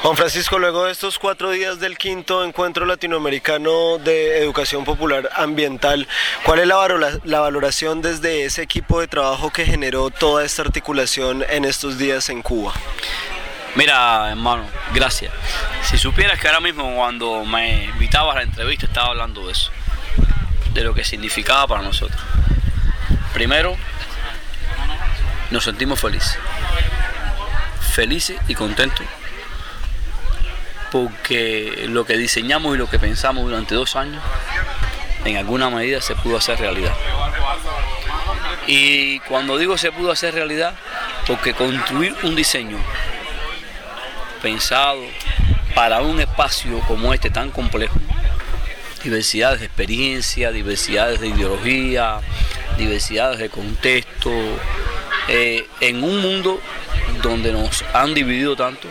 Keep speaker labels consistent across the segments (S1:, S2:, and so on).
S1: Juan Francisco, luego de estos 4 días del quinto encuentro latinoamericano de educación popular ambiental, ¿cuál es la valoración desde ese equipo de trabajo que generó toda esta articulación en estos días en Cuba?
S2: Mira, hermano, gracias. Si supieras que ahora mismo cuando me invitabas a la entrevista estaba hablando de eso, de lo que significaba para nosotros. Primero, nos sentimos felices y contentos, porque lo que diseñamos y lo que pensamos durante 2 años, en alguna medida se pudo hacer realidad. Y cuando digo se pudo hacer realidad, porque construir un diseño pensado para un espacio como este tan complejo, diversidades de experiencia, diversidades de ideología, diversidades de contexto, en un mundo donde nos han dividido tanto,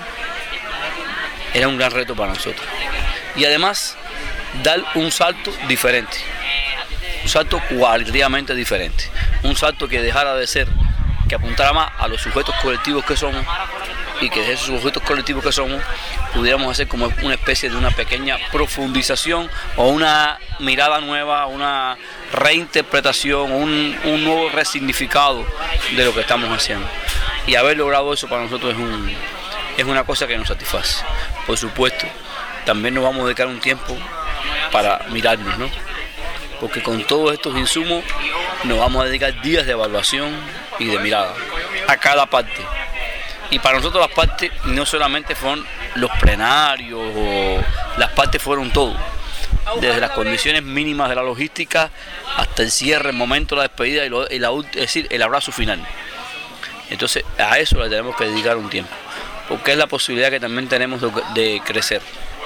S2: era un gran reto para nosotros. Y además, dar un salto diferente, un salto cualitativamente diferente, un salto que dejara de ser, que apuntara más a los sujetos colectivos que somos, y que de esos sujetos colectivos que somos pudiéramos hacer como una especie de una pequeña profundización o una mirada nueva, una reinterpretación, un nuevo resignificado de lo que estamos haciendo. Y haber logrado eso para nosotros es una cosa que nos satisface. Por supuesto, también nos vamos a dedicar un tiempo para mirarnos, ¿no? Porque con todos estos insumos nos vamos a dedicar días de evaluación y de mirada a cada parte. Y para nosotros las partes no solamente fueron los plenarios, o las partes fueron todo, desde las condiciones mínimas de la logística hasta el cierre, el momento de la despedida es decir, el abrazo final. Entonces a eso le tenemos que dedicar un tiempo, porque es la posibilidad que también tenemos de crecer.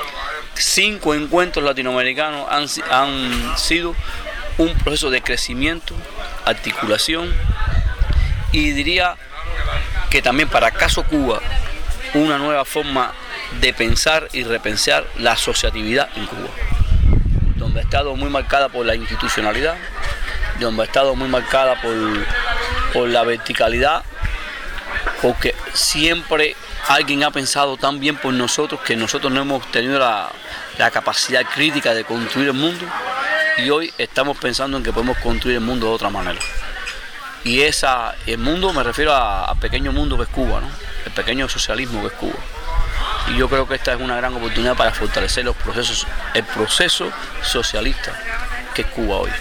S2: 5 encuentros latinoamericanos han sido un proceso de crecimiento, articulación y diría que también para Caso Cuba, una nueva forma de pensar y repensar la asociatividad en Cuba, donde ha estado muy marcada por la institucionalidad, donde ha estado muy marcada por la verticalidad, porque siempre alguien ha pensado tan bien por nosotros que nosotros no hemos tenido la capacidad crítica de construir el mundo, y hoy estamos pensando en que podemos construir el mundo de otra manera. Y el mundo, me refiero al pequeño mundo que es Cuba, ¿no? El pequeño socialismo que es Cuba. Y yo creo que esta es una gran oportunidad para fortalecer el proceso socialista que es Cuba hoy.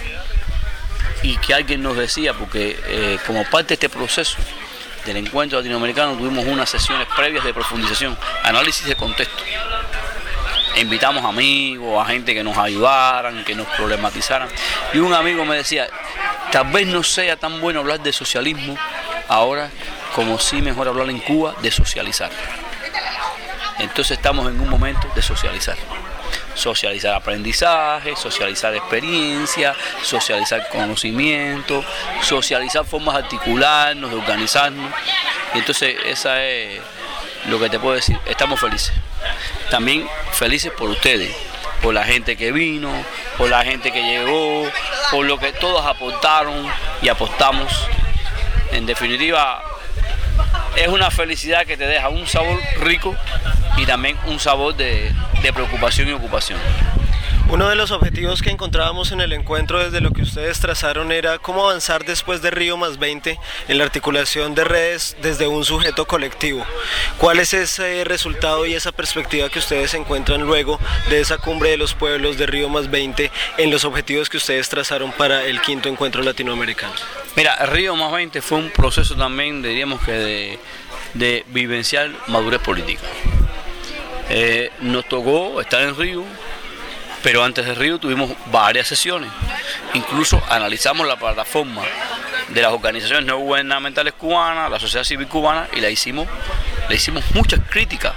S2: Y que alguien nos decía, porque como parte de este proceso del encuentro latinoamericano tuvimos unas sesiones previas de profundización, análisis de contexto. Invitamos amigos, a gente que nos ayudaran, que nos problematizaran. Y un amigo me decía, tal vez no sea tan bueno hablar de socialismo ahora como sí mejor hablar en Cuba de socializar. Entonces estamos en un momento de socializar. Socializar aprendizaje, socializar experiencia, socializar conocimiento, socializar formas de articularnos, de organizarnos. Y entonces esa es lo que te puedo decir. Estamos felices. También felices por ustedes, por la gente que vino, por la gente que llegó, por lo que todos aportaron y apostamos. En definitiva, es una felicidad que te deja un sabor rico y también un sabor de preocupación y ocupación.
S1: Uno de los objetivos que encontrábamos en el encuentro desde lo que ustedes trazaron era cómo avanzar después de Río+20 en la articulación de redes desde un sujeto colectivo. ¿Cuál es ese resultado y esa perspectiva que ustedes encuentran luego de esa cumbre de los pueblos de Río+20 en los objetivos que ustedes trazaron para el quinto encuentro latinoamericano?
S2: Mira, Río+20 fue un proceso también, diríamos que de vivenciar madurez política. Nos tocó estar en Río, pero antes de Río tuvimos varias sesiones. Incluso analizamos la plataforma de las organizaciones no gubernamentales cubanas, la sociedad civil cubana, y le hicimos muchas críticas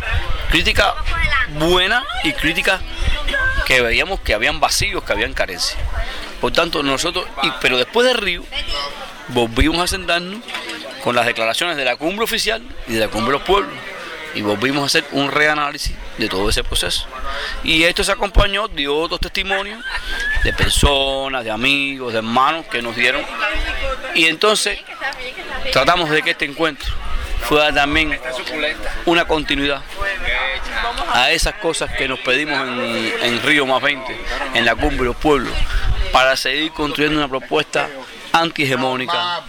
S2: buenas y críticas que veíamos que habían vacíos, que habían carencias. Por tanto, pero después de Río volvimos a sentarnos con las declaraciones de la cumbre oficial y de la cumbre de los pueblos, y volvimos a hacer un reanálisis de todo ese proceso. Y esto se acompañó de otros testimonios de personas, de amigos, de hermanos que nos dieron. Y entonces tratamos de que este encuentro fuera también una continuidad a esas cosas que nos pedimos en Río +20, en la Cumbre de los Pueblos, para seguir construyendo una propuesta antihegemónica,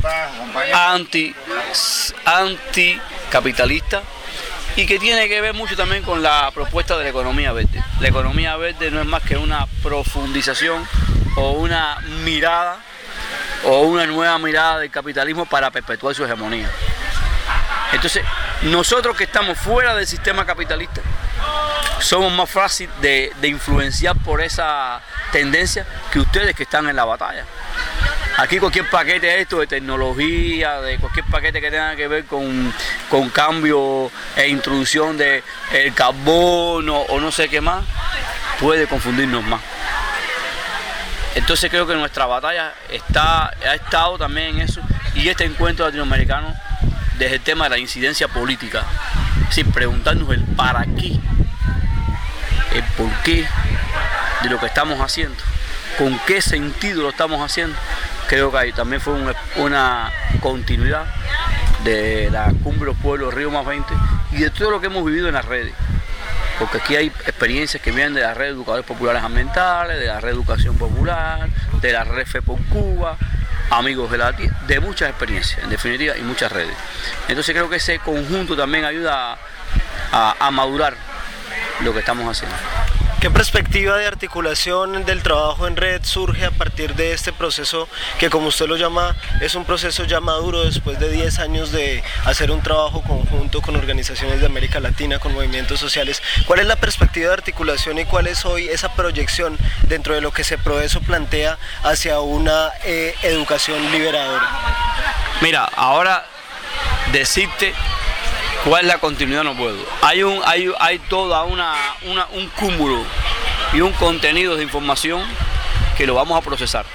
S2: anticapitalista, y que tiene que ver mucho también con la propuesta de la economía verde. La economía verde no es más que una profundización o una mirada o una nueva mirada del capitalismo para perpetuar su hegemonía. Entonces, nosotros que estamos fuera del sistema capitalista somos más fácil de influenciar por esa tendencia que ustedes que están en la batalla. Aquí cualquier paquete de esto, de tecnología, de cualquier paquete que tenga que ver con cambio e introducción del carbono o no sé qué más, puede confundirnos más. Entonces creo que nuestra batalla ha estado también en eso, y este encuentro latinoamericano desde el tema de la incidencia política, es decir, preguntarnos el para qué, el por qué de lo que estamos haciendo, con qué sentido lo estamos haciendo. Creo que ahí también fue una continuidad de la Cumbre de los Pueblos Río +20 y de todo lo que hemos vivido en las redes. Porque aquí hay experiencias que vienen de la red de educadores populares ambientales, de la red de educación popular, de la red FE por Cuba, amigos de la tierra, de muchas experiencias, en definitiva, y muchas redes. Entonces creo que ese conjunto también ayuda a madurar lo que estamos haciendo.
S1: ¿Qué perspectiva de articulación del trabajo en red surge a partir de este proceso que, como usted lo llama, es un proceso ya maduro después de 10 años de hacer un trabajo conjunto con organizaciones de América Latina, con movimientos sociales? ¿Cuál es la perspectiva de articulación y cuál es hoy esa proyección dentro de lo que Ceprodeso plantea hacia una educación liberadora?
S2: Mira, ahora decirte cuál es la continuidad no puedo. Hay toda un cúmulo y un contenido de información que lo vamos a procesar.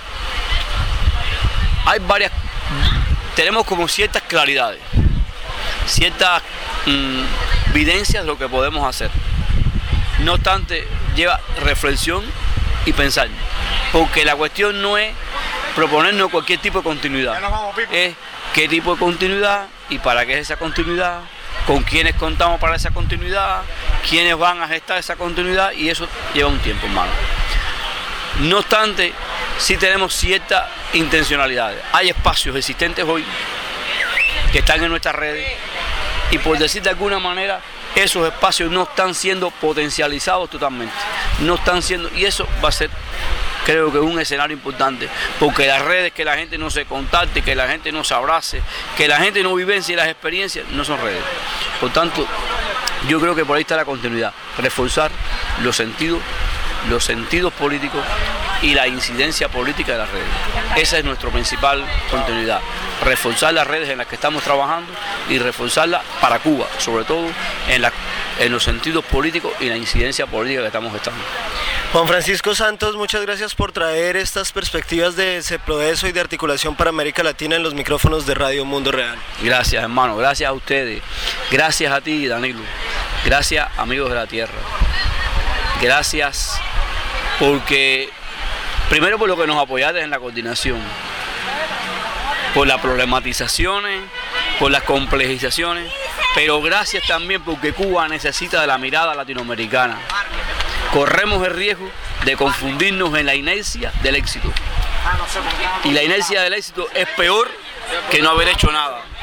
S2: Hay tenemos como ciertas claridades, ciertas evidencias de lo que podemos hacer. No obstante, lleva reflexión y pensar, porque la cuestión no es proponernos cualquier tipo de continuidad, es qué tipo de continuidad y para qué es esa continuidad, con quiénes contamos para esa continuidad, quiénes van a gestar esa continuidad, y eso lleva un tiempo, hermano. No obstante, sí tenemos ciertas intencionalidades. Hay espacios existentes hoy que están en nuestras redes y, por decir de alguna manera, esos espacios no están siendo potencializados totalmente. No están siendo, y eso va a ser, creo que, un escenario importante, porque las redes, que la gente no se contacte, que la gente no se abrace, que la gente no vivencie las experiencias, no son redes. Por tanto, yo creo que por ahí está la continuidad, reforzar los sentidos políticos y la incidencia política de las redes. Esa es nuestra principal continuidad, reforzar las redes en las que estamos trabajando y reforzarlas para Cuba, sobre todo en los sentidos políticos y la incidencia política que estamos gestando.
S1: Juan Francisco Santos, muchas gracias por traer estas perspectivas de Ceprodeso y de articulación para América Latina en los micrófonos de Radio Mundo Real.
S2: Gracias, hermano, gracias a ustedes, gracias a ti, Danilo, gracias, amigos de la tierra, gracias porque, primero, por lo que nos apoyaste en la coordinación, por las problematizaciones, por las complejizaciones, pero gracias también porque Cuba necesita de la mirada latinoamericana. Corremos el riesgo de confundirnos en la inercia del éxito. Y la inercia del éxito es peor que no haber hecho nada.